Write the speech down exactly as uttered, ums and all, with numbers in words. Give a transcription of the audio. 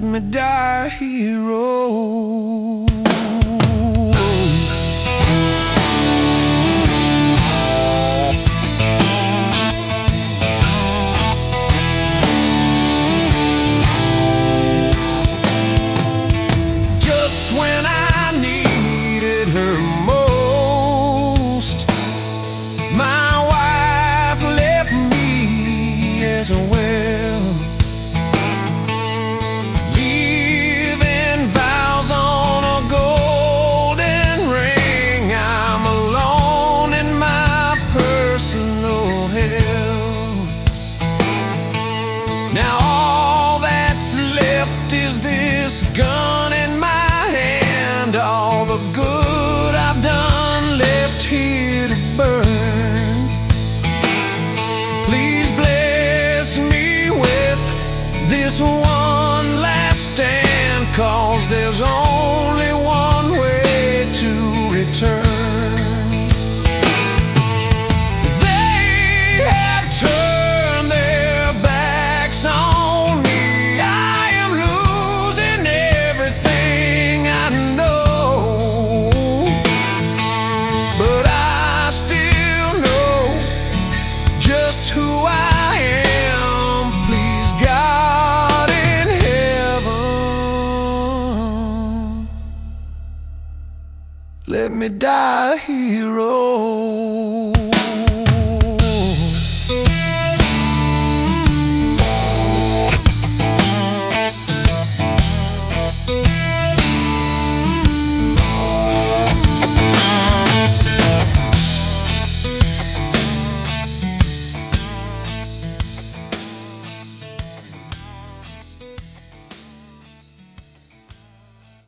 me die a hero. Just when I needed her most, my wife left me as well. Leaving vows on a golden ring, I'm alone in my personal hell. Now all that's left is this gun in my hand, all the good I've done left here to burn. Please bless me with this one last stand, 'cause there's only one way to return. They have turned their backs on me. I am losing everything I know, but I still know just who I am. Please, God in heaven, let me die a hero.